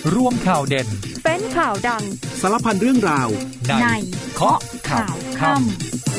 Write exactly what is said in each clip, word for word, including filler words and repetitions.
รวมข่าวเด่นเป็นข่าวดังสารพันเรื่องราวในเคาะข่าวค่ำ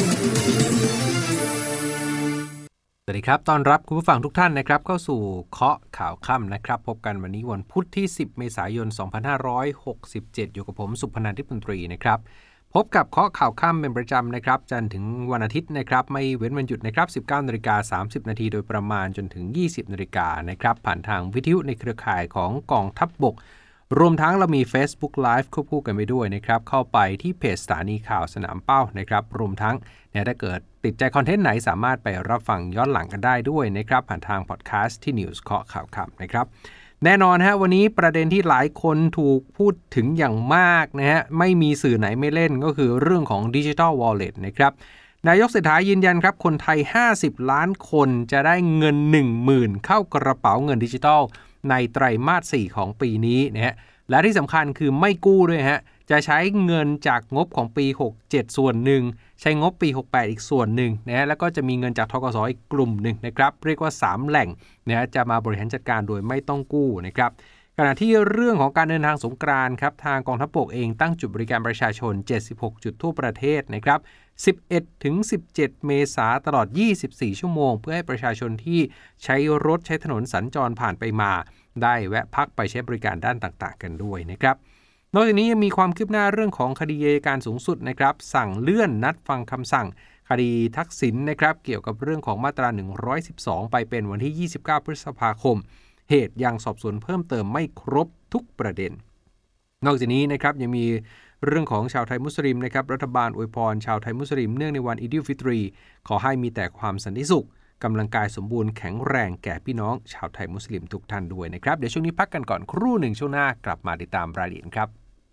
สวัสดีครับต้อนรับคุณผู้ฟังทุกท่านนะครับเข้าสู่เคาะข่าวค่ำนะครับพบกันวันนี้วันพุธที่สิบเมษายนสองพันห้าร้อยหกสิบเจ็ดอยู่กับผมสุพนันท์ ทิพย์มนตรีนะครับพบกับเคาะข่าวค่ำเป็นประจำนะครับจันทร์ถึงวันอาทิตย์นะครับไม่เว้นวันหยุดนะครับ สิบเก้านาฬิกาสามสิบนาทีโดยประมาณจนถึง ยี่สิบนาฬิกานะครับผ่านทางวิทยุในเครือข่ายของกองทัพบกรวมทั้งเรามี Facebook Live ควบคู่กันไปด้วยนะครับเข้าไปที่เพจสถานีข่าวสนามเป้านะครับรวมทั้งเนี่ยถ้าเกิดติดใจคอนเทนต์ไหนสามารถไปรับฟังย้อนหลังกันได้ด้วยนะครับผ่านทางพอดแคสต์ที่ News เคาะข่าวค่ำนะครับแน่นอนฮะวันนี้ประเด็นที่หลายคนถูกพูดถึงอย่างมากนะฮะไม่มีสื่อไหนไม่เล่นก็คือเรื่องของ Digital Wallet นะครับนายกเศรษฐายืนยันครับคนไทยห้าสิบล้านคนจะได้เงิน หนึ่งหมื่น เข้ากระเป๋าเงินดิจิทัลในไตรมาสสี่ของปีนี้นะฮะและที่สำคัญคือไม่กู้ด้วยฮะจะใช้เงินจากงบของปีหกสิบเจ็ดส่วนหนึ่งใช้งบปีหกสิบแปดอีกส่วนหนึ่งนะฮะแล้วก็จะมีเงินจากธกส.อีกกลุ่มหนึ่งนะครับเรียกว่าสามแหล่งนะฮะจะมาบริหารจัดการโดยไม่ต้องกู้นะครับขณะที่เรื่องของการเดินทางสงกรานต์ครับทางกองทัพบกเองตั้งจุดบริการประชาชนเจ็ดสิบหกจุดทั่วประเทศนะครับสิบเอ็ดถึงสิบเจ็ดเมษายนตลอดยี่สิบสี่ชั่วโมงเพื่อให้ประชาชนที่ใช้รถใช้ถนนสัญจรผ่านไปมาได้แวะพักไปใช้บริการด้านต่างๆกันด้วยนะครับนอกจากนี้ยังมีความคืบหน้าเรื่องของคดีอัยการสูงสุดนะครับสั่งเลื่อนนัดฟังคำสั่งคดีทักษิณนะครับเกี่ยวกับเรื่องของมาตราหนึ่งร้อยสิบสองไปเป็นวันที่ยี่สิบเก้าพฤษภาคมเหตุยังสอบสวนเพิ่มเติมไม่ครบทุกประเด็นนอกจากนี้นะครับยังมีเรื่องของชาวไทยมุสลิมนะครับรัฐบาลอวยพรชาวไทยมุสลิมเนื่องในวันอีดิลฟิตรีขอให้มีแต่ความสันติสุขกำลังกายสมบูรณ์แข็งแรงแก่พี่น้องชาวไทยมุสลิมทุกท่านด้วยนะครับเดี๋ยวช่วงนี้พักกันก่อนครู่หนึ่งช่วงหน้ากลับมาติดตามรายละเอียดครับ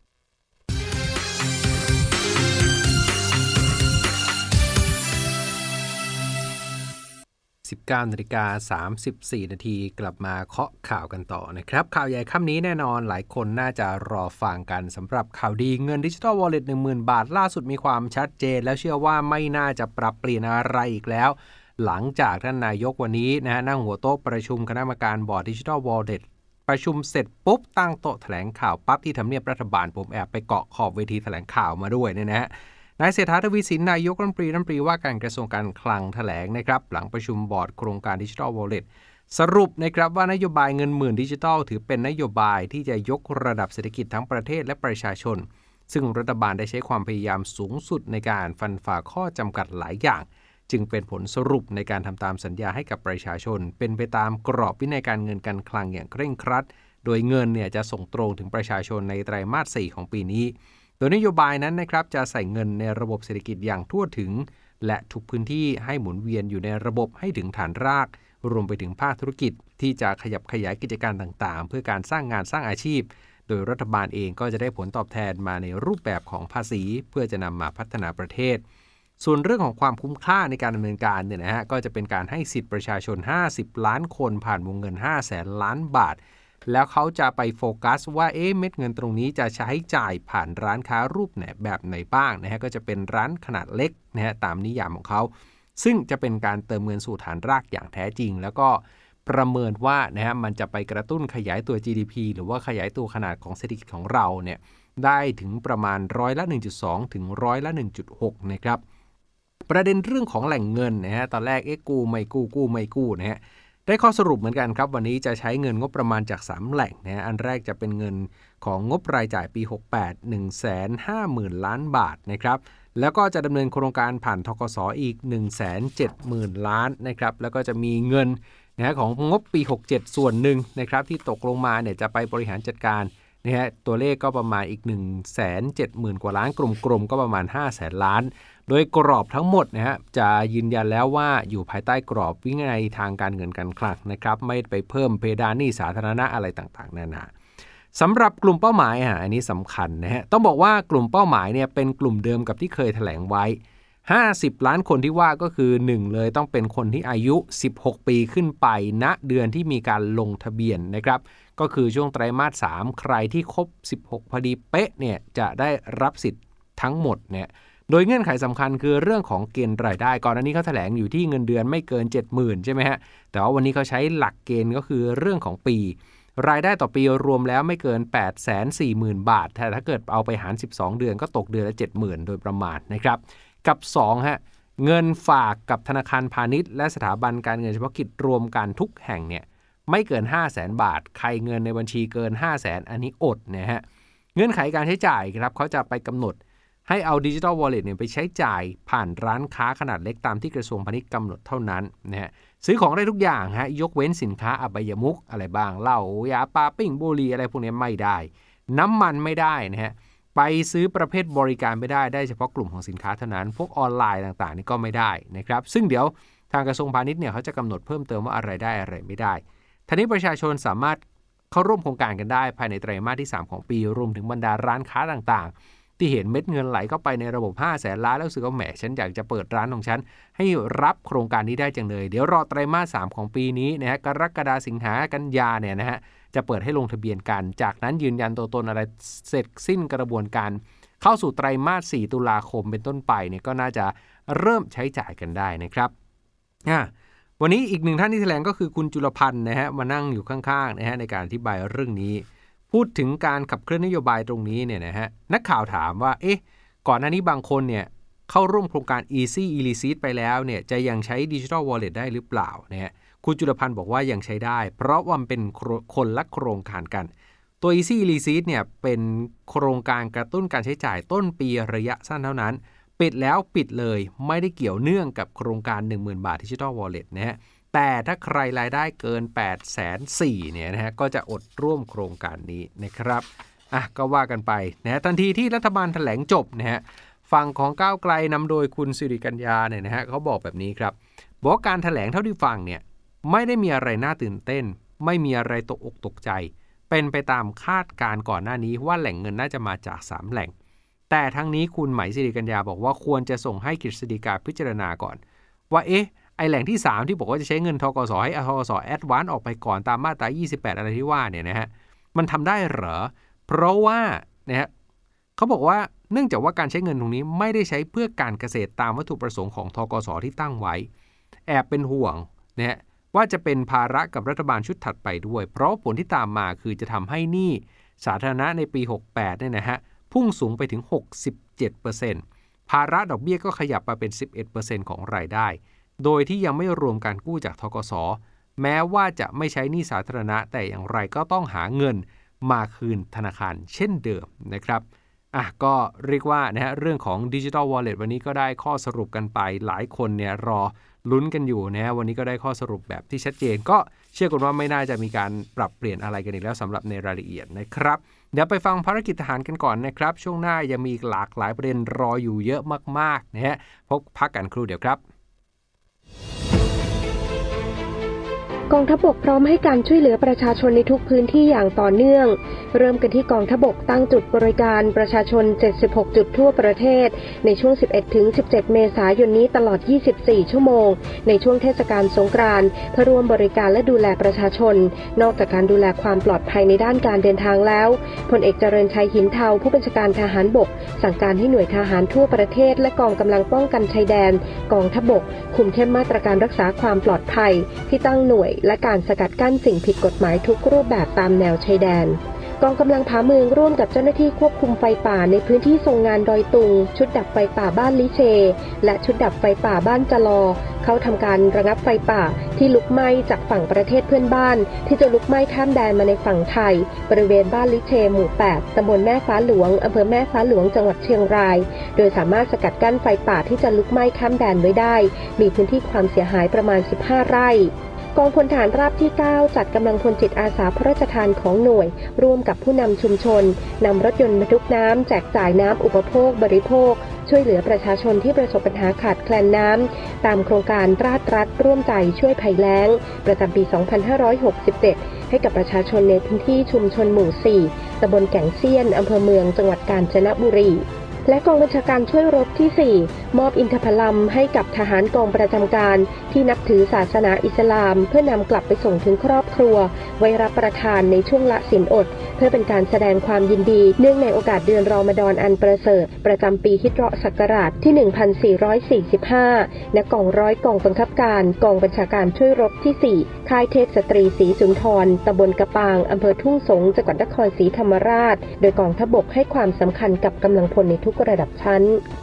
สิบเก้านาฬิกาสามสิบสี่นาทีกลับมาเคาะข่าวกันต่อนะครับข่าวใหญ่ค่ำนี้แน่นอนหลายคนน่าจะรอฟังกันสำหรับข่าวดีเงิน Digital Wallet หนึ่งหมื่น บาทล่าสุดมีความชัดเจนแล้วเชื่อว่าไม่น่าจะปรับเปลี่ยนอะไรอีกแล้วหลังจากท่านนายกวันนี้นะฮะนั่งหัวโต๊ะประชุมคณะกรรมการบอร์ด Digital Wallet ประชุมเสร็จปุ๊บตั้งโต๊ะแถลงข่าวปั๊บที่ทำเนียบรัฐบาลผมแอบไปเกาะขอบเวทีแถลงข่าวมาด้วยเนี่ยนะฮะนายเศรษฐา ทวีสินนายกรัฐมนตรีรัฐมนตรีว่าการกระทรวงการคลังแถลงนะครับหลังประชุมบอร์ดโครงการ Digital Wallet สรุปนะครับว่านโยบายเงินหมื่นดิจิทัลถือเป็นนโยบายที่จะยกระดับเศรษฐกิจทั้งประเทศและประชาชนซึ่งรัฐบาลได้ใช้ความพยายามสูงสุดในการฟันฝ่าข้อจำกัดหลายอย่างจึงเป็นผลสรุปในการทำตามสัญญาให้กับประชาชนเป็นไปตามกรอบวินัยการเงินการคลังอย่างเคร่งครัดโดยเงินเนี่ยจะส่งตรงถึงประชาชนในไตรมาสสี่ของปีนี้โดยนโยบายนั้นนะครับจะใส่เงินในระบบเศรษฐกิจอย่างทั่วถึงและทุกพื้นที่ให้หมุนเวียนอยู่ในระบบให้ถึงฐานรากรวมไปถึงภาคธุรกิจที่จะขยับขยายกิจการต่างๆเพื่อการสร้างงานสร้างอาชีพโดยรัฐบาลเองก็จะได้ผลตอบแทนมาในรูปแบบของภาษีเพื่อจะนำมาพัฒนาประเทศส่วนเรื่องของความคุ้มค่าในการดำเนินการเนี่ยนะฮะก็จะเป็นการให้สิทธิประชาชนห้าสิบล้านคนผ่านวงเงินห้าแสนล้านบาทแล้วเขาจะไปโฟกัสว่าเอ๊ะเม็ดเงินตรงนี้จะใช้จ่ายผ่านร้านค้ารูปแบบไหนบ้างนะฮะก็จะเป็นร้านขนาดเล็กนะฮะตามนิยามของเขาซึ่งจะเป็นการเติมเงินสู่ฐานรากอย่างแท้จริงแล้วก็ประเมินว่านะฮะมันจะไปกระตุ้นขยายตัว จี ดี พี หรือว่าขยายตัวขนาดของเศรษฐกิจของเราเนี่ยได้ถึงประมาณร้อยละ หนึ่งจุดสอง ถึงร้อยละ หนึ่งจุดหก นะครับประเด็นเรื่องของแหล่งเงินนะฮะตอนแรกเอ๊ะกู้ไม่กู้กู้ไม่กู้นะฮะได้ข้อสรุปเหมือนกันครับวันนี้จะใช้เงินงบประมาณจากสามแหล่งนะอันแรกจะเป็นเงินของงบรายจ่ายปีหกสิบแปด หนึ่งแสนห้าหมื่น ล้านบาทนะครับแล้วก็จะดำเนินโครงการผ่านธกส.อีก หนึ่งแสนเจ็ดหมื่น ล้านนะครับแล้วก็จะมีเงินนะของงบปีหกสิบเจ็ดส่วนหนึ่งนะครับที่ตกลงมาเนี่ยจะไปบริหารจัดการนะฮะตัวเลขก็ประมาณอีก หนึ่งแสนเจ็ดหมื่น กว่าล้านกลมๆก็ประมาณห้าแสนล้านโดยกรอบทั้งหมดนะฮะจะยืนยันแล้วว่าอยู่ภายใต้กรอบวินัยทางการเงินการคลังนะครับไม่ไปเพิ่มเพดานหนี้สาธารณะอะไรต่างๆนานาสำหรับกลุ่มเป้าหมายอ่ะอันนี้สำคัญนะฮะต้องบอกว่ากลุ่มเป้าหมายเนี่ยเป็นกลุ่มเดิมกับที่เคยแถลงไว้ห้าสิบล้านคนที่ว่าก็คือหนึ่งเลยต้องเป็นคนที่อายุสิบหกปีขึ้นไปณเดือนที่มีการลงทะเบียนนะครับก็คือช่วงไตรมาสสามใครที่ครบสิบหกพอดีเป๊ะเนี่ยจะได้รับสิทธิ์ทั้งหมดเนี่ยโดยเงื่อนไขสำคัญคือเรื่องของเกณฑ์รายได้ก่อนอันนี้เขาแถลงอยู่ที่เงินเดือนไม่เกิน เจ็ดหมื่น ใช่ไหมฮะแต่ว่าวันนี้เขาใช้หลักเกณฑ์ก็คือเรื่องของปีรายได้ต่อปีรวมแล้วไม่เกิน แปดแสนสี่หมื่น บาทแต่ถ้าเกิดเอาไปหารสิบสองเดือนก็ตกเดือนละ เจ็ดหมื่น โดยประมาณนะครับกับสองฮะเงินฝากกับธนาคารพาณิชย์และสถาบันการเงินเฉพาะกิจรวมกันทุกแห่งเนี่ยไม่เกิน ห้าแสน บาทใครเงินในบัญชีเกิน ห้าแสน อันนี้อดนะฮะเงื่อนไขการใช้จ่ายครับเขาจะไปกำหนดให้เอา Digital Wallet เนี่ยไปใช้จ่ายผ่านร้านค้าขนาดเล็กตามที่กระทรวงพาณิชย์กำหนดเท่านั้นนะฮะซื้อของได้ทุกอย่างฮะยกเว้นสินค้าอบายมุขอะไรบ้างเหล้ายาปาปิ้งบุหรี่อะไรพวกนี้ไม่ได้น้ำมันไม่ได้นะฮะไปซื้อประเภทบริการไม่ได้ได้เฉพาะกลุ่มของสินค้าเท่านั้นพวกออนไลน์ต่างๆนี่ก็ไม่ได้นะครับซึ่งเดี๋ยวทางกระทรวงพาณิชย์เนี่ยเขาจะกำหนดเพิ่มเติมว่าอะไรได้อะไรไม่ได้ทีนี้ประชาชนสามารถเข้าร่วมโครงการกันได้ภายในไตรมาสที่สามของปีรวมถึงบรรดาร้านค้าต่างๆที่เห็นเม็ดเงินไหลเข้าไปในระบบห้าแสนล้านแล้วรู้สึกว่าแหมฉันอยากจะเปิดร้านของฉันให้รับโครงการนี้ได้จังเลยเดี๋ยวรอไตรมาสสามของปีนี้นะฮะกรกฎาคมสิงหากันยาเนี่ยนะฮะจะเปิดให้ลงทะเบียนกันจากนั้นยืนยันตัวตนอะไรเสร็จสิ้นกระบวนการเข้าสู่ไตรมาสสี่ตุลาคมเป็นต้นไปเนี่ยก็น่าจะเริ่มใช้จ่ายกันได้นะครับอ่ะวันนี้อีกหนึ่งท่านที่แถลงก็คือคุณจุลพันธ์นะฮะมานั่งอยู่ข้างๆนะฮะในการอธิบายเรื่องนี้พูดถึงการขับเคลื่อนนโยบายตรงนี้เนี่ยนะฮะนักข่าวถามว่าเอ๊ะก่อนหน้านี้บางคนเนี่ยเข้าร่วมโครงการ Easy e-receipt ไปแล้วเนี่ยจะยังใช้ Digital Wallet ได้หรือเปล่านะฮะคุณจุลพันธ์บอกว่ายังใช้ได้เพราะว่ามันเป็นคนละโครงการกันตัว Easy e-receipt เนี่ยเป็นโครงการกระตุ้นการใช้จ่ายต้นปีระยะสั้นเท่านั้นปิดแล้วปิดเลยไม่ได้เกี่ยวเนื่องกับโครงการ หนึ่งหมื่น บาท Digital Wallet นะฮะแต่ถ้าใครรายได้เกิน แปดแสนสี่หมื่น เนี่ยนะฮะก็จะอดร่วมโครงการนี้นะครับอ่ะก็ว่ากันไปนะทันทีที่รัฐบาลแถลงจบนะฮะฝั่งของก้าวไกลนำโดยคุณสิริกัญญาเนี่ยนะฮะเขาบอกแบบนี้ครับบอกว่าการแถลงเท่าที่ฟังเนี่ยไม่ได้มีอะไรน่าตื่นเต้นไม่มีอะไรตกอกตกใจเป็นไปตามคาดการณ์ก่อนหน้านี้ว่าแหล่งเงินน่าจะมาจากสามแหล่งแต่ทั้งนี้คุณไหมสิริกัญญาบอกว่าควรจะส่งให้กฤษฎีกาพิจารณาก่อนว่าเอ๊ะไอแหล่งที่สามที่บอกว่าจะใช้เงินธกสให้ธกสแอดวานซ์ออกไปก่อนตามมาตรายี่สิบแปดอะไรที่ว่าเนี่ยนะฮะมันทำได้เหรอเพราะว่านะฮะเขาบอกว่าเนื่องจากว่าการใช้เงินตรงนี้ไม่ได้ใช้เพื่อการเกษตรตามวัตถุประสงค์ของธกสที่ตั้งไว้แอบเป็นห่วงนะฮะว่าจะเป็นภาระกับรัฐบาลชุดถัดไปด้วยเพราะผลที่ตามมาคือจะทำให้หนี้สาธารณะในปีหกสิบแปดเนี่ยนะฮะพุ่งสูงไปถึง หกสิบเจ็ดเปอร์เซ็นต์ ภาระดอกเบี้ยก็ขยับมาเป็น สิบเอ็ดเปอร์เซ็นต์ ของรายได้โดยที่ยังไม่รวมการกู้จากธกสแม้ว่าจะไม่ใช้หนี้สาธารณะแต่อย่างไรก็ต้องหาเงินมาคืนธนาคารเช่นเดิมนะครับอ่ะก็เรียกว่านะฮะเรื่องของ Digital Wallet วันนี้ก็ได้ข้อสรุปกันไปหลายคนเนี่ยรอลุ้นกันอยู่นะฮะวันนี้ก็ได้ข้อสรุปแบบที่ชัดเจนก็เชื่อกันว่าไม่น่าจะมีการปรับเปลี่ยนอะไรกันอีกแล้วสำหรับในรายละเอียดนะครับเดี๋ยวไปฟังภารกิจทหารกันก่อนนะครับช่วงหน้ายังมีหลากหลายประเด็นรออยู่เยอะมากๆนะฮะพบพักกันครู่เดียวครับกองทัพบกพร้อมให้การช่วยเหลือประชาชนในทุกพื้นที่อย่างต่อเนื่องเริ่มกันที่กองทัพบกตั้งจุดบริการประชาชนเจ็ดสิบหกจุดทั่วประเทศในช่วง สิบเอ็ดถึงสิบเจ็ด เมษายนนี้ตลอดยี่สิบสี่ชั่วโมงในช่วงเทศกาลสงกรานต์เพื่อร่วมบริการและดูแลประชาชนนอกจากการดูแลความปลอดภัยในด้านการเดินทางแล้วพลเอกเจริญชัยหินเทาผู้บัญชาการทหารบกสั่งการให้หน่วยทหารทั่วประเทศและกองกำลังป้องกันชายแดนกองทัพบกคุมเข้มมาตรการรักษาความปลอดภัยที่ตั้งหน่วยและการสกัดกั้นสิ่งผิดกฎหมายทุกรูปแบบตามแนวชายแดนกองกำลังผาเมืองร่วมกับเจ้าหน้าที่ควบคุมไฟป่าในพื้นที่ทรงงานดอยตุงชุดดับไฟป่าบ้านลิเชและชุดดับไฟป่าบ้านจลอเข้าทำการระงับไฟป่าที่ลุกไหม้จากฝั่งประเทศเพื่อนบ้านที่จะลุกไหม้ข้ามแดนมาในฝั่งไทยบริเวณบ้านลิเชหมู่แปดตำบลแม่ฟ้าหลวงอำเภอแม่ฟ้าหลวงจังหวัดเชียงรายโดยสามารถสกัดกั้นไฟป่าที่จะลุกไหม้ข้ามแดนไว้ได้มีพื้นที่ความเสียหายประมาณสิบห้าไร่กองพลทหารราบที่เก้าจัดกำลังพลจิตอาสาพระราชทานของหน่วยร่วมกับผู้นำชุมชนนำรถยนต์บรรทุกน้ำแจกจ่ายน้ำอุปโภคบริโภคช่วยเหลือประชาชนที่ประสบปัญหาขาดแคลนน้ำตามโครงการราชรัฐร่วมใจช่วยภัยแล้งประจำปี สองพันห้าร้อยหกสิบเจ็ด ให้กับประชาชนในพื้นที่ชุมชนหมู่ สี่ ตำบลแก่งเซียนอำเภอเมืองจังหวัดกาญจนบุรีและกองบัญชาการช่วยรบที่สี่มอบอินทผลัมให้กับทหารกองประจำการที่นับถือศาสนาอิสลามเพื่อนำกลับไปส่งถึงครอบครัวไว้รับประทานในช่วงละศีลอดเพื่อเป็นการแสดงความยินดีเนื่องในโอกาสเดือนรอมฎอนอันประเสริฐประจำปีฮิจเราะห์ศักราชที่หนึ่งพันสี่ร้อยสี่สิบห้าณกองร้อยกองบังคับการกองบัญชาการช่วยรบที่สี่ค่ายเทพสตรีศรีสุนทรตำบลกระปางอำเภอทุ่งสงจังหวัดนครศรีธรรมราชโดยกองทัพบกให้ความสำคัญกับกำลังพลในทุกระดับชั้น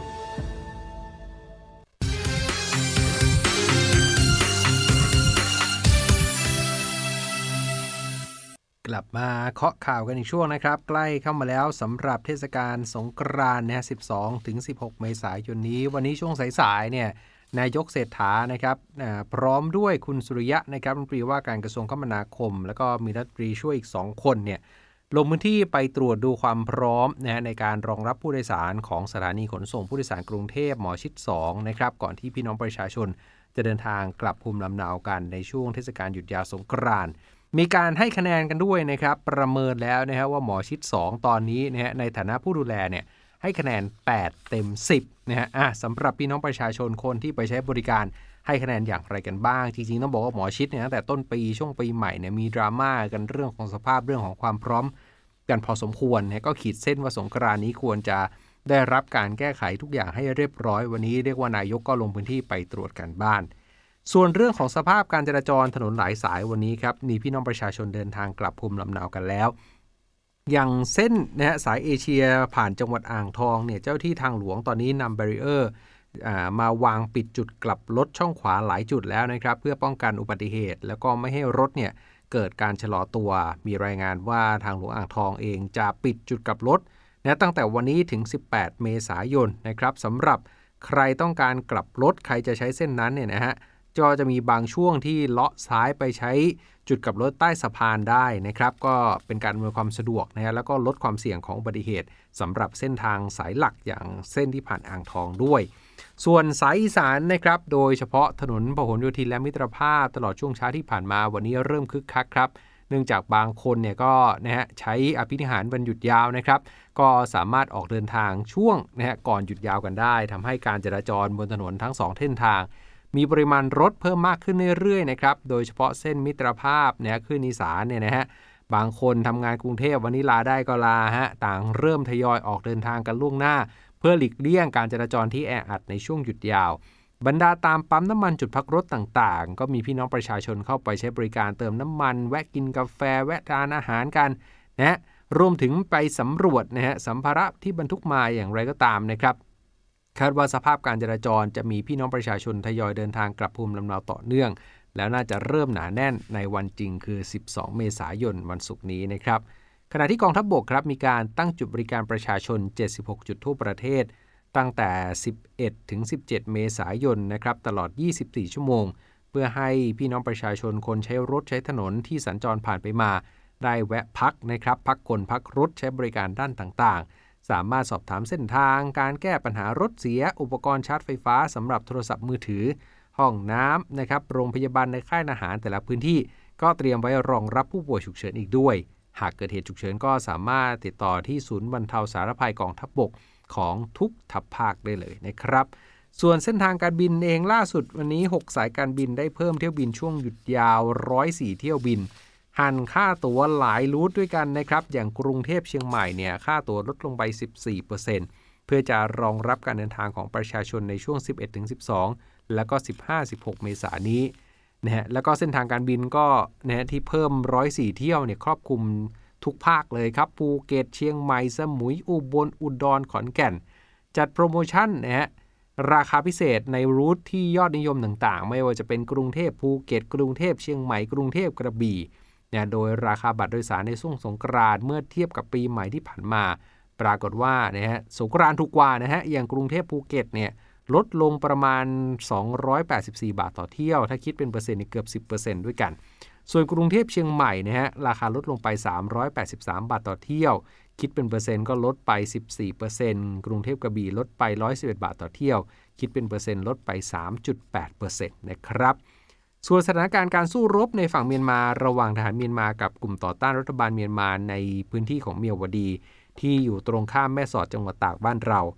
กลับมาเคาะข่าวกันอีกช่วงนะครับใกล้เข้ามาแล้วสำหรับเทศกาลสงกรานต์นะฮะสิบสองถึงสิบหกเมษายนนี้วันนี้ช่วงสายๆเนี่ยนายกเศรษฐานะครับพร้อมด้วยคุณสุริยะนะครับรัฐมนตรีว่าการกระทรวงคมนาคมแล้วก็มีรัฐมนตรีช่วยอีกสองคนเนี่ยลงพื้นที่ไปตรวจดูความพร้อมนะฮะในการรองรับผู้โดยสารของสถานีขนส่งผู้โดยสารกรุงเทพหมอชิดสองนะครับก่อนที่พี่น้องประชาชนจะเดินทางกลับภูมิลำเนากันในช่วงเทศกาลหยุดยาวสงกรานต์มีการให้คะแนนกันด้วยนะครับประเมินแล้วนะฮะว่าหมอชิดสองตอนนี้นะฮะในฐานะผู้ดูแลเนี่ยให้คะแนนแปดเต็มสิบนะฮะอ่ะสำหรับพี่น้องประชาชนคนที่ไปใช้บริการให้คะแนนอย่างไรกันบ้างจริงๆต้องบอกว่าหมอชิดเนี่ยตั้งแต่ต้นปีช่วงปีใหม่เนี่ยมีดราม่ากันเรื่องของสภาพเรื่องของความพร้อมกันพอสมควรนะก็ขีดเส้นว่าสงกรานต์นี้ควรจะได้รับการแก้ไขทุกอย่างให้เรียบร้อยวันนี้เรียกว่านายกก็ลงพื้นที่ไปตรวจการบ้านส่วนเรื่องของสภาพการจราจรถนนหลายสายวันนี้ครับมีพี่น้องประชาชนเดินทางกลับภูมิลำเนากันแล้วอย่างเส้นนะฮะสายเอเชียผ่านจังหวัดอ่างทองเนี่ยเจ้าที่ทางหลวงตอนนี้นำแบรีเออร์มาวางปิดจุดกลับรถช่องขวาหลายจุดแล้วนะครับเพื่อป้องกันอุบัติเหตุแล้วก็ไม่ให้รถเนี่ยเกิดการชะลอตัวมีรายงานว่าทางหลวงอ่างทองเองจะปิดจุดกลับรถนะตั้งแต่วันนี้ถึงสิบแปดเมษายนนะครับสำหรับใครต้องการกลับรถใครจะใช้เส้นนั้นเนี่ยนะฮะก็จะมีบางช่วงที่เลาะซ้ายไปใช้จุดกลับรถใต้สะพานได้นะครับก็เป็นการอำนวยความสะดวกนะฮะแล้วก็ลดความเสี่ยงของอุบัติเหตุสำหรับเส้นทางสายหลักอย่างเส้นที่ผ่านอ่างทองด้วยส่วนสายอีสานนะครับโดยเฉพาะถนนพหลโยธินและมิตรภาพตลอดช่วงเช้าที่ผ่านมาวันนี้เริ่มคึกคักครับเนื่องจากบางคนเนี่ยก็นะฮะใช้อภินิหารวันหยุดยาวนะครับก็สามารถออกเดินทางช่วงนะฮะก่อนหยุดยาวกันได้ทำให้การจราจรบนถนนทั้งสองเส้นทางมีปริมาณรถเพิ่มมากขึ้นเรื่อยๆนะครับโดยเฉพาะเส้นมิตรภาพเนี่ยขึ้นอีสานเนี่ยนะฮะบางคนทำงานกรุงเทพวันนี้ลาได้ก็ลาฮะต่างเริ่มทยอยออกเดินทางกันล่วงหน้าเพื่อหลีกเลี่ยงการจราจรที่แออัดในช่วงหยุดยาวบรรดาตามปั๊มน้ำมันจุดพักรถต่างๆก็มีพี่น้องประชาชนเข้าไปใช้บริการเติมน้ำมันแวะกินกาแฟแวะทานอาหารกันนะรวมถึงไปสำรวจนะฮะสัมภาระที่บรรทุกมาอย่างไรก็ตามนะครับคาดว่าสภาพการจราจรจะมีพี่น้องประชาชนทยอยเดินทางกลับภูมิลำเนาต่อเนื่องแล้วน่าจะเริ่มหนาแน่นในวันจริงคือสิบสองเมษายนวันศุกร์นี้นะครับขณะที่กองทัพบกครับมีการตั้งจุดบริการประชาชนเจ็ดสิบหกจุดทั่วประเทศตั้งแต่สิบเอ็ดถึงสิบเจ็ดเมษายนนะครับตลอดยี่สิบสี่ชั่วโมงเพื่อให้พี่น้องประชาชนคนใช้รถใช้ถนนที่สัญจรผ่านไปมาได้แวะพักนะครับพักคนพักรถใช้บริการด้านต่างๆสามารถสอบถามเส้นทางการแก้ปัญหารถเสียอุปกรณ์ชาร์จไฟฟ้าสำหรับโทรศัพท์มือถือห้องน้ำนะครับโรงพยาบาลในค่ายอาหารแต่ละพื้นที่ก็เตรียมไว้รองรับผู้ป่วยฉุกเฉินอีกด้วยหากเกิดเหตุฉุกเฉินก็สามารถติดต่อที่ศูนย์บรรเทาสาธารณภัยกองทัพบกของทุกทัพภาคได้เลยนะครับส่วนเส้นทางการบินเองล่าสุดวันนี้หกสายการบินได้เพิ่มเที่ยวบินช่วงหยุดยาวหนึ่งร้อยสี่เที่ยวบินหั่นค่าตั๋วหลายรูทด้วยกันนะครับอย่างกรุงเทพเชียงใหม่เนี่ยค่าตั๋วลดลงไป สิบสี่เปอร์เซ็นต์ เพื่อจะรองรับการเดินทางของประชาชนในช่วง สิบเอ็ดถึงสิบสอง แล้วก็ สิบห้าถึงสิบหก เมษายนนี้นะฮะแล้วก็เส้นทางการบินก็นะฮะที่เพิ่มหนึ่งร้อยสี่เที่ยวเนี่ยครอบคลุมทุกภาคเลยครับภูเก็ตเชียงใหม่สมุยอุบลอุดรขอนแก่นจัดโปรโมชั่นนะฮะราคาพิเศษในรูทที่ยอดนิยมต่างๆไม่ว่าจะเป็นกรุงเทพภูเก็ตกรุงเทพเชียงใหม่กรุงเทพกระบี่เนี่ยโดยราคาบัตรโดยสารในช่วงสงกรานต์เมื่อเทียบกับปีใหม่ที่ผ่านมาปรากฏว่านะฮะสงกรานต์ถูกกว่านะฮะอย่างกรุงเทพภูเก็ตเนี่ยลดลงประมาณสองร้อยแปดสิบสี่บาทต่อเที่ยวถ้าคิดเป็นเปอร์เซ็นต์เกือบ สิบเปอร์เซ็นต์ ด้วยกันส่วนกรุงเทพเชียงใหม่นะฮะราคาลดลงไปสามร้อยแปดสิบสามบาทต่อเที่ยวคิดเป็นเปอร์เซ็นต์ก็ลดไป สิบสี่เปอร์เซ็นต์ กรุงเทพกระบี่ลดไปหนึ่งร้อยสิบเอ็ดบาทต่อเที่ยวคิดเป็นเปอร์เซ็นต์ลดไป สามจุดแปดเปอร์เซ็นต์ นะครับส่วนสถานการณ์การสู้รบในฝั่งเมียนมาระหว่างทหารเมียนมากับกลุ่มต่อต้านรัฐบาลเมียนมาในพื้นที่ของเมียวดีที่อยู่ตรงข้ามแม่สอดจังหวัดตากบ้านเรา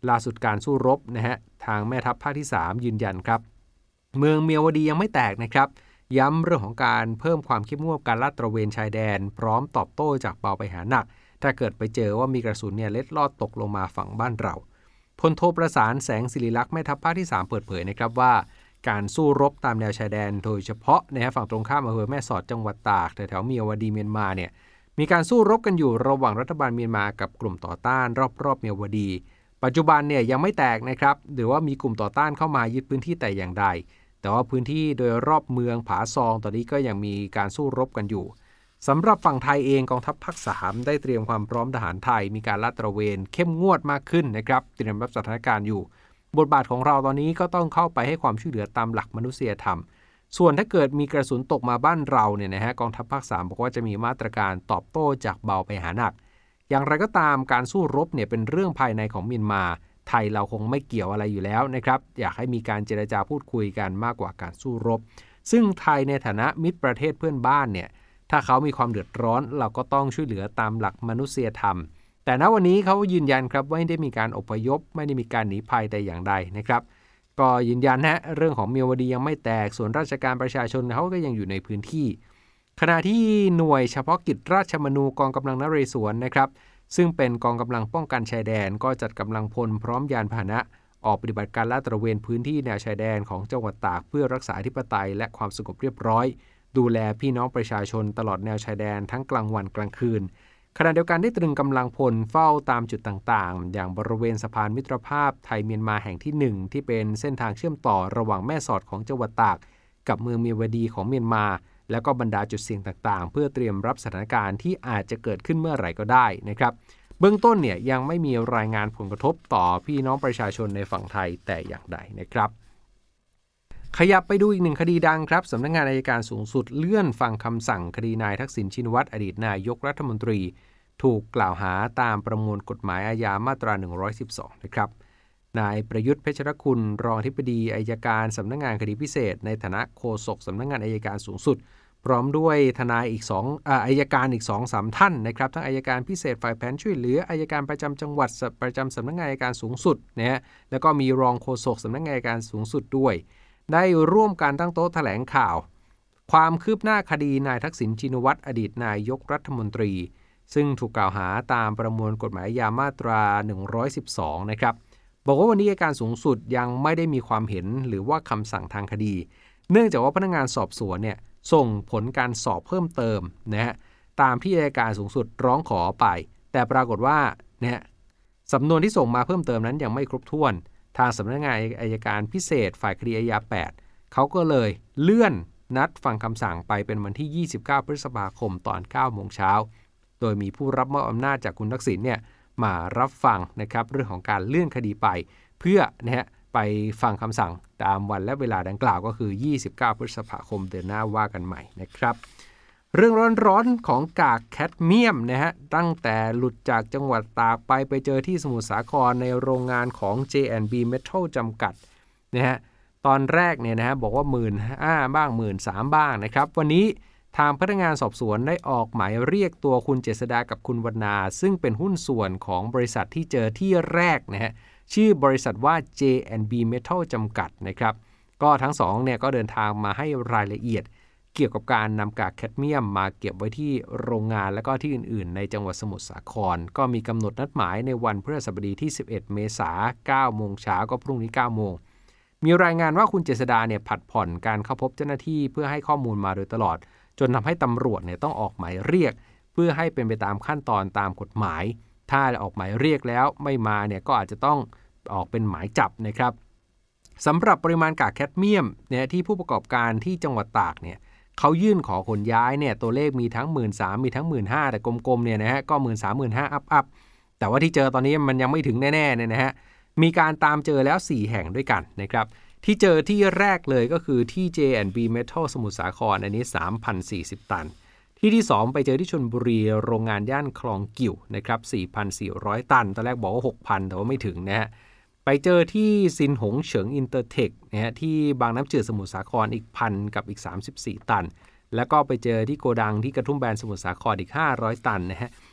ล่าสุดการสู้รบนะฮะทางแม่ทัพภาคที่สามยืนยันครับเมืองเมียวดียังไม่แตกนะครับย้ำเรื่องของการเพิ่มความเข้มงวดการลาดตระเวนชายแดนพร้อมตอบโต้จากเบาไปหาหนักถ้าเกิดไปเจอว่ามีกระสุนเนี่ยเล็ดลอดตกลงมาฝั่งบ้านเราพลโทประสานแสงศิริลักษณ์แม่ทัพภาคที่สามเปิดเผยนะครับว่าการสู้รบตามแนวชายแดนโดยเฉพาะในฝั่งตรงข้ามอำเภอแม่สอดจังหวัดตากแถวๆเมียวดีเมียนมาเนี่ยมีการสู้รบกันอยู่ระหว่างรัฐบาลเมียนมากับกลุ่มต่อต้านรอบๆเมียวดีปัจจุบันเนี่ยยังไม่แตกนะครับหรือว่ามีกลุ่มต่อต้านเข้ามายึดพื้นที่แต่อย่างใดแต่ว่าพื้นที่โดยรอบเมืองผาซองตอนนี้ก็ยังมีการสู้รบกันอยู่สำหรับฝั่งไทยเองกองทัพภาคสามได้เตรียมความพร้อมทหารไทยมีการลาดตระเวนเข้มงวดมากขึ้นนะครับเตรียมรับสถานการณ์อยู่บทบาทของเราตอนนี้ก็ต้องเข้าไปให้ความช่วยเหลือตามหลักมนุษยธรรมส่วนถ้าเกิดมีกระสุนตกมาบ้านเราเนี่ยนะฮะกองทัพภาคสามบอกว่าจะมีมาตรการตอบโต้จากเบาไปหาหนักอย่างไรก็ตามการสู้รบเนี่ยเป็นเรื่องภายในของเมียนมาไทยเราคงไม่เกี่ยวอะไรอยู่แล้วนะครับอยากให้มีการเจรจาพูดคุยกันมากกว่าการสู้รบซึ่งไทยในฐานะมิตรประเทศเพื่อนบ้านเนี่ยถ้าเขามีความเดือดร้อนเราก็ต้องช่วยเหลือตามหลักมนุษยธรรมแต่ณวันนี้เขายืนยันครับว่าไม่ได้มีการอพยพไม่ได้มีการหนีภัยแต่อย่างใดนะครับก็ยืนยันนะเรื่องของเมียวดียังไม่แตกส่วนราชการประชาชนเขาก็ยังอยู่ในพื้นที่ขณะที่หน่วยเฉพาะกิจราชมนูกองกำลังนเรศวรนะครับซึ่งเป็นกองกำลังป้องกันชายแดนก็จัดกำลังพลพร้อมยานพาหนะออกปฏิบัติการลาดตระเวนพื้นที่แนวชายแดนของจังหวัดตากเพื่อรักษาอธิปไตยและความสงบเรียบร้อยดูแลพี่น้องประชาชนตลอดแนวชายแดนทั้งกลางวันกลางคืนขณะเดียวกันได้ตรึงกำลังพลเฝ้าตามจุดต่างๆอย่างบริเวณสะพานมิตรภาพไทยเมียนมาแห่งที่หนึ่งที่เป็นเส้นทางเชื่อมต่อระหว่างแม่สอดของจังหวัดตากกับเมืองเมียวดีของเมียนมาแล้วก็บรรดาจุดเสี่ยงต่างๆเพื่อเตรียมรับสถานการณ์ที่อาจจะเกิดขึ้นเมื่อไหร่ก็ได้นะครับเบื้องต้นเนี่ยยังไม่มีรายงานผลกระทบต่อพี่น้องประชาชนในฝั่งไทยแต่อย่างใดนะครับขยับไปดูอีกหนึ่งคดีดังครับสำนักงานอัยการสูงสุดเลื่อนฟังคำสั่งคดีนายทักษิณชินวัตรอดีตนายกรัฐมนตรีถูกกล่าวหาตามประมวลกฎหมายอาญามาตราหนึ่งร้อยสิบสองนะครับนายประยุทธ์เพชรคุณรองอธิบดีอัยการสำนักงานคดีพิเศษในฐานะโฆษกสำนักงานอัยการสูงสุดพร้อมด้วยทนายอีก2อ่าอัยการอีก สองถึงสาม ท่านนะครับทั้งอัยการพิเศษฝ่ายแผนช่วยเหลืออัยการประจำจังหวัดประจำสำนักงานอัยการสูงสุดนะฮะแล้วก็มีรองโฆษกสำนักงานอัยการสูงสุดด้วยได้ร่วมการตั้งโต๊ะแถลงข่าวความคืบหน้าคดีนายทักษิณชินวัตรอดีตนายกรัฐมนตรีซึ่งถูกกล่าวหาตามประมวลกฎหมายอาญามาตราหนึ่งร้อยสิบสองนะครับบอกว่าวันนี้อัยการสูงสุดยังไม่ได้มีความเห็นหรือว่าคำสั่งทางคดีเนื่องจากว่าพนักงานสอบสวนเนี่ยส่งผลการสอบเพิ่มเติมนะฮะตามที่อัยการสูงสุดร้องขอไปแต่ปรากฏว่าเนี่ยสำนวนที่ส่งมาเพิ่มเติมนั้นยังไม่ครบถ้วนทางสำนักงานอัยการพิเศษฝ่ายคดีอาญาแปดเขาก็เลยเลื่อนนัดฟังคำสั่งไปเป็นวันที่ยี่สิบเก้าพฤษภาคมตอน เก้าโมงเช้าโดยมีผู้รับมอบอำนาจจากคุณทักษิณเนี่ยมารับฟังนะครับเรื่องของการเลื่อนคดีไปเพื่อนะฮะไปฟังคำสั่งตามวันและเวลาดังกล่าวก็คือยี่สิบเก้าพฤษภาคมเดือนหน้าว่ากันใหม่นะครับเรื่องร้อนๆของกากแคดเมียมนะฮะตั้งแต่หลุดจากจังหวัดตากไปไปเจอที่สมุทรสาครในโรงงานของ เจ แอนด์ บี Metal จำกัดนะฮะตอนแรกเนี่ยนะฮะบอกว่า หนึ่งหมื่นห้าพัน บ้าง หนึ่งหมื่นสามพัน บ้างนะครับวันนี้ทางพนักงานสอบสวนได้ออกหมายเรียกตัวคุณเจษฎากับคุณวรรณาซึ่งเป็นหุ้นส่วนของบริษัทที่เจอที่แรกนะฮะชื่อบริษัทว่า เจ แอนด์ บี Metal จำกัดนะครับก็ทั้งสองเนี่ยก็เดินทางมาให้รายละเอียดเกี่ยวกับการนำกากแคดเมียมมาเก็บไว้ที่โรงงานและก็ที่อื่นๆในจังหวัดสมุทรสาครก็มีกำหนดนัดหมายในวันพฤหัสบดีที่สิบเอ็ดเมษายน เก้าโมงเช้าก็พรุ่งนี้ เก้าโมงมีรายงานว่าคุณเจษฎาเนี่ยผัดผ่อนการเข้าพบเจ้าหน้าที่เพื่อให้ข้อมูลมาโดยตลอดจนทำให้ตำรวจเนี่ยต้องออกหมายเรียกเพื่อให้เป็นไปตามขั้นตอนตามกฎหมายถ้าออกหมายเรียกแล้วไม่มาเนี่ยก็อาจจะต้องออกเป็นหมายจับนะครับสำหรับปริมาณกากแคดเมียมเนี่ยที่ผู้ประกอบการที่จังหวัดตากเนี่ยเขายื่นขอขนย้ายเนี่ยตัวเลขมีทั้ง หนึ่งหมื่นสามพัน มีทั้ง หนึ่งหมื่นห้าพัน แต่กลมๆเนี่ยนะฮะก็ หนึ่งหมื่นสามพัน หนึ่งหมื่นห้าพัน อัพๆแต่ว่าที่เจอตอนนี้มันยังไม่ถึงแน่ๆเนี่ยนะฮะมีการตามเจอแล้วสี่แห่งด้วยกันนะครับที่เจอที่แรกเลยก็คือที่ เจ แอนด์ บี Metal สมุทรสาครอันนี้ สามพันสี่สิบ ตันที่ที่สองไปเจอที่ชลบุรีโรงงานย่านคลองกิ่วนะครับ สี่พันสี่ร้อย ตันตอนแรกบอกว่า หกพัน แต่ว่าไม่ถึงนะฮะไปเจอที่ซินหงเฉิงอินเตอร์เทคนะฮะที่บางน้ำจืดสมุทรสาครอีกพันกับอีกสามสิบสี่ตันแล้วก็ไปเจอที่โกดังที่กระทุ่มแบนสมุทรสาครอีกห้าร้อยตันนะฮะ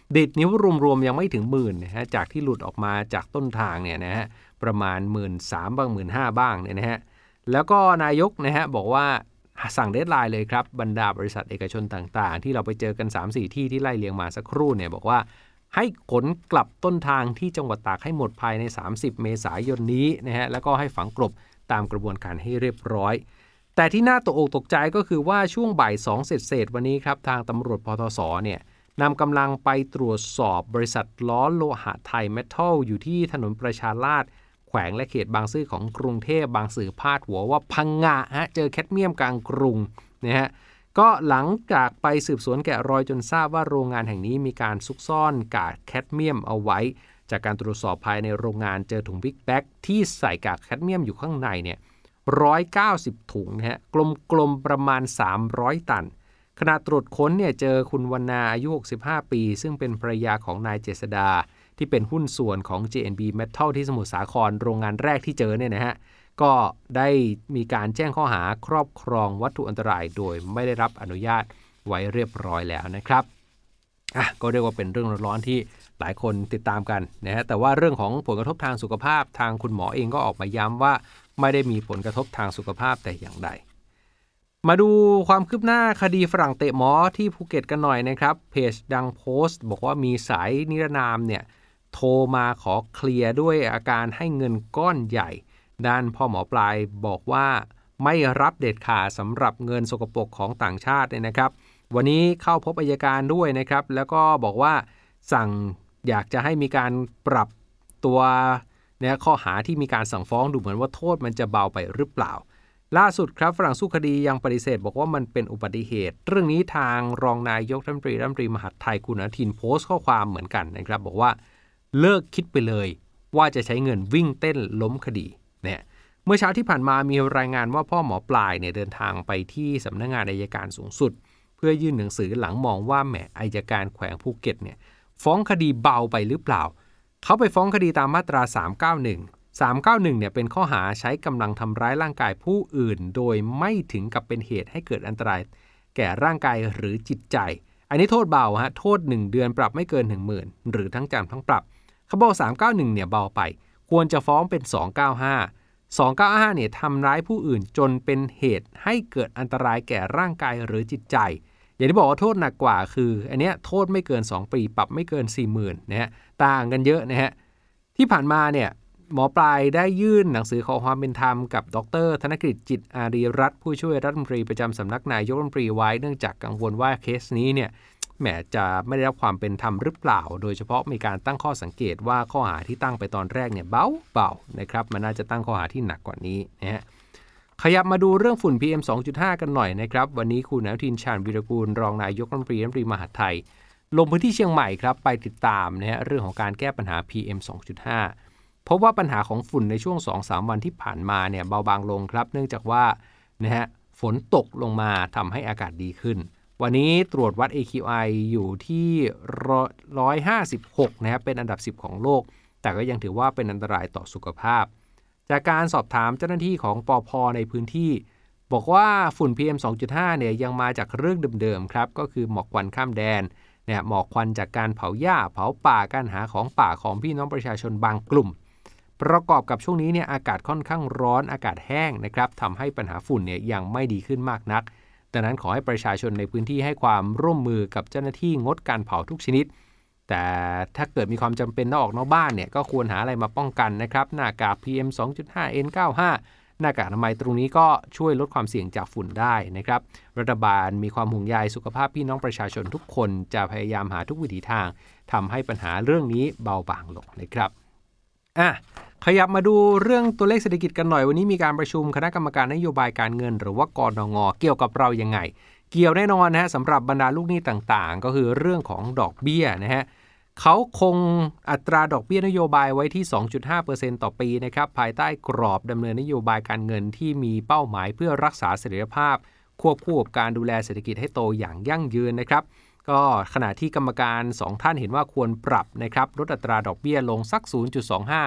ดิดนิ้วรวมๆยังไม่ถึงหมื่นนะฮะจากที่หลุดออกมาจากต้นทางเนี่ยนะฮะประมาณ หนึ่งหมื่นสามพัน บ้าง หนึ่งหมื่นห้าพัน บ้างเนี่ยนะฮะแล้วก็นายกนะฮะบอกว่าสั่งเดดไลน์เลยครับบรรดาบริษัทเอกชนต่างๆที่เราไปเจอกัน สามสี่ ที่ที่ไล่เรียงมาสักครู่เนี่ยบอกว่าให้ขนกลับต้นทางที่จังหวัดตากให้หมดภายในสามสิบเมษายนนี้นะฮะแล้วก็ให้ฝังกลบตามกระบวนการให้เรียบร้อยแต่ที่น่าตกอกตกใจก็คือว่าช่วงบ่ายสองเศษๆวันนี้ครับทางตำรวจปตสเนี่ยนำกำลังไปตรวจสอบบริษัทล้อโลหะไทยเมทัลอยู่ที่ถนนประชาราษฎร์แขวงและเขตบางซื่อของกรุงเทพบางสื่อพาดหัวว่าพังงะฮะเจอแคดเมียมกลางกรุงนะฮะก็หลังจากไปสืบสวนแกะรอยจนทราบว่าโรงงานแห่งนี้มีการซุกซ่อนกากแคดเมียมเอาไว้จากการตรวจสอบภายในโรงงานเจอถุงบิ๊กแบ็กที่ใส่กากแคดเมียมอยู่ข้างในเนี่ยหนึ่งร้อยเก้าสิบถุงนะฮะกลมๆประมาณสามร้อยตันขณะตรวจค้นเนี่ยเจอคุณวรรณาอายุหกสิบห้าปีซึ่งเป็นภรรยาของนายเจษดาที่เป็นหุ้นส่วนของ เจ เอ็น บี Metal ที่สมุทรสาครโรงงานแรกที่เจอเนี่ยนะฮะก็ได้มีการแจ้งข้อหาครอบครองวัตถุอันตรายโดยไม่ได้รับอนุญาตไว้เรียบร้อยแล้วนะครับอ่ะก็เรียกว่าเป็นเรื่องร้อนๆที่หลายคนติดตามกันนะฮะแต่ว่าเรื่องของผลกระทบทางสุขภาพทางคุณหมอเองก็ออกมาย้ำว่าไม่ได้มีผลกระทบทางสุขภาพแต่อย่างใดมาดูความคืบหน้าคดีฝรั่งเตะหมอที่ภูเก็ตกันหน่อยนะครับเพจดังโพสต์บอกว่ามีสายนิรนามเนี่ยโทรมาขอเคลียร์ด้วยอาการให้เงินก้อนใหญ่ด้านพ่อหมอปลายบอกว่าไม่รับเด็ดขาดสำหรับเงินสกปรกของต่างชาติเนี่ยนะครับวันนี้เข้าพบอัยการด้วยนะครับแล้วก็บอกว่าสั่งอยากจะให้มีการปรับตัวเนี่ยข้อหาที่มีการสั่งฟ้องดูเหมือนว่าโทษมันจะเบาไปหรือเปล่าล่าสุดครับฝรั่งสู้คดียังปฏิเสธบอกว่ามันเป็นอุบัติเหตุเรื่องนี้ทางรองนายกรัฐมนตรีรัฐมนตรีมหาดไทยคุณอนุทินโพสต์ข้อความเหมือนกันนะครับบอกว่าเลิกคิดไปเลยว่าจะใช้เงินวิ่งเต้นล้มคดีเนี่ยเมื่อเช้าที่ผ่านมามีรายงานว่าพ่อหมอปลายเนี่ยเดินทางไปที่สำนักงานอัยการสูงสุดเพื่อยื่นหนังสือหลังมองว่าแหมอัยการแขวงภูเก็ตเนี่ยฟ้องคดีเบาไปหรือเปล่าเขาไปฟ้องคดีตามมาตราสามเก้าหนึ่ง สามเก้าหนึ่งเนี่ยเป็นข้อหาใช้กำลังทำร้ายร่างกายผู้อื่นโดยไม่ถึงกับเป็นเหตุให้เกิดอันตรายแก่ร่างกายหรือจิตใจอันนี้โทษเบาฮะโทษหนึ่งเดือนปรับไม่เกิน หนึ่งหมื่น หรือทั้งจำทั้งปรับเขาบอกสามเก้าหนึ่งเนี่ยเบาไปควรจะฟ้องเป็นสองเก้าห้า สองเก้าห้าเนี่ยทำร้ายผู้อื่นจนเป็นเหตุให้เกิดอันตรายแก่ร่างกายหรือจิตใจอย่างที่บอกว่าโทษหนักกว่าคืออันเนี้ยโทษไม่เกินสองปีปรับไม่เกิน สี่หมื่น นะฮะต่างกันเยอะนะฮะที่ผ่านมาเนี่ยหมอปลายได้ยื่นหนังสือขอความเป็นธรรมกับดร.ธนกฤษจิตอารีรัตน์ผู้ช่วยรัฐมนตรีประจำสำนักนายกรัฐมนตรีไว้เนื่องจากกังวลว่าเคสนี้เนี่ยแหมจะไม่ได้รับความเป็นธรรมหรือเปล่าโดยเฉพาะมีการตั้งข้อสังเกตว่าข้อหาที่ตั้งไปตอนแรกเนี่ยเบาเบานะครับมันน่าจะตั้งข้อหาที่หนักกว่านี้นะฮะขยับมาดูเรื่องฝุ่น พี เอ็ม สองจุดห้า กันหน่อยนะครับวันนี้คุณอนุทินชาญวีรกูลรองนายกรัฐมนตรีรัฐมนตรีมหาดไทยลงพื้นที่เชียงใหม่ครับไปติดตามนะฮะเรื่องของการแก้ปัญหา พี เอ็ม สองจุดห้าพบว่าปัญหาของฝุ่นในช่วง สองถึงสาม วันที่ผ่านมาเนี่ยเบาบางลงครับเนื่องจากว่านะฮะฝนตกลงมาทำให้อากาศดีขึ้นวันนี้ตรวจวัด เอ คิว ไอ อยู่ที่หนึ่งร้อยห้าสิบหกนะครับเป็นอันดับสิบของโลกแต่ก็ยังถือว่าเป็นอันตรายต่อสุขภาพจากการสอบถามเจ้าหน้าที่ของปภ.ในพื้นที่บอกว่าฝุ่น พี เอ็ม สองจุดห้า เนี่ยยังมาจากเรื่องเดิมๆครับก็คือหมอกควันข้ามแดนเนี่ยหมอกควันจากการเผาหญ้าเผาป่าการหาของป่าของพี่น้องประชาชนบางกลุ่มประกอบกับช่วงนี้เนี่ยอากาศค่อนข้างร้อนอากาศแห้งนะครับทำให้ปัญหาฝุ่นเนี่ยยังไม่ดีขึ้นมากนักดังนั้นขอให้ประชาชนในพื้นที่ให้ความร่วมมือกับเจ้าหน้าที่งดการเผาทุกชนิดแต่ถ้าเกิดมีความจำเป็นต้องออกนอกบ้านเนี่ยก็ควรหาอะไรมาป้องกันนะครับหน้ากาก พี เอ็ม สองจุดห้า เอ็น เก้าสิบห้า หน้ากากอนามัยตรงนี้ก็ช่วยลดความเสี่ยงจากฝุ่นได้นะครับรัฐบาลมีความห่วงใยสุขภาพพี่น้องประชาชนทุกคนจะพยายามหาทุกวิถีทางทำให้ปัญหาเรื่องนี้เบาบางลงนะครับอ่ะขยับมาดูเรื่องตัวเลขเศรษฐกิจกันหน่อยวันนี้มีการประชุมคณะกรรมการนโยบายการเงินหรือว่ากนง.เกี่ยวกับเรายังไงเกี่ยวแน่นอนนะฮะสำหรับบรรดาลูกหนี้ต่างๆก็คือเรื่องของดอกเบี้ยนะฮะเขาคงอัตราดอกเบี้ยนโยบายไว้ที่ สองจุดห้าเปอร์เซ็นต์ ต่อปีนะครับภายใต้กรอบดำเนินนโยบายการเงินที่มีเป้าหมายเพื่อรักษาเสถียรภาพควบคู่กับการดูแลเศรษฐกิจให้โตอย่างยั่งยืนนะครับก็ขณะที่กรรมการสองท่านเห็นว่าควรปรับนะครับลดอัตราดอกเบี้ยลงสัก ศูนย์จุดสองห้า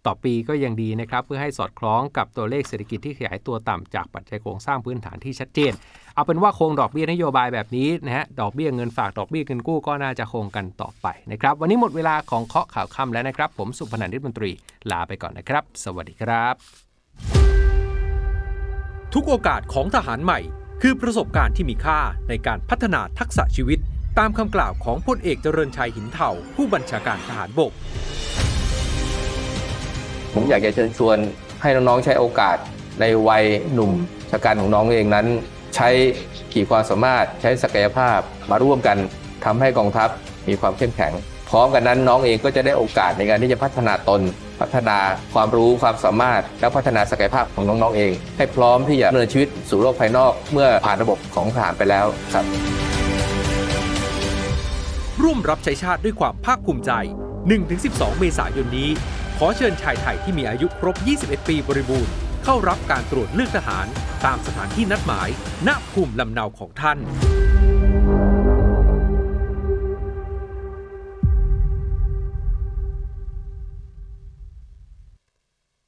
ต่อปีก็ยังดีนะครับเพื่อให้สอดคล้องกับตัวเลขเศรษฐกิจที่ขยายตัวต่ำจากปัจจัยโครงสร้างพื้นฐานที่ชัดเจนเอาเป็นว่าคงดอกเบี้ยนโยบายแบบนี้นะฮะดอกเบี้ยเงินฝากดอกเบี้ยเงินกู้ก็น่าจะคงกันต่อไปนะครับวันนี้หมดเวลาของเคาะข่าวค่ำแล้วนะครับผมสุพนันท์ ฤทธิ์มนตรีลาไปก่อนนะครับสวัสดีครับทุกโอกาสของทหารใหม่คือประสบการณ์ที่มีค่าในการพัฒนาทักษะชีวิตตามคำกล่าวของพลเอกเจริญชัยหินเถ่าผู้บัญชาการทหารบกผมอยากจะเชิญชวนให้น้องๆใช้โอกาสในวัยหนุ่มชะกันของน้องเองนั้นใช้ขีดความสามารถใช้ศักยภาพมาร่วมกันทำให้กองทัพมีความเข้มแข็งพร้อมกันนั้นน้องเองก็จะได้โอกาสในการที่จะพัฒนาตนพัฒนาความรู้ความสามารถและพัฒนาศักยภาพของน้องๆเองให้พร้อมที่จะดำเนินชีวิตสู่โลกภายนอกเมื่อผ่านระบบของทหารไปแล้วครับร่วมรับใช้ชาติด้วยความภาคภูมิใจ หนึ่งถึงสิบสอง เมษายนนี้ขอเชิญชายไทยที่มีอายุครบ ยี่สิบเอ็ด ปีบริบูรณ์เข้ารับการตรวจเลือกทหารตามสถานที่นัดหมายณภูมิลำเนาของท่าน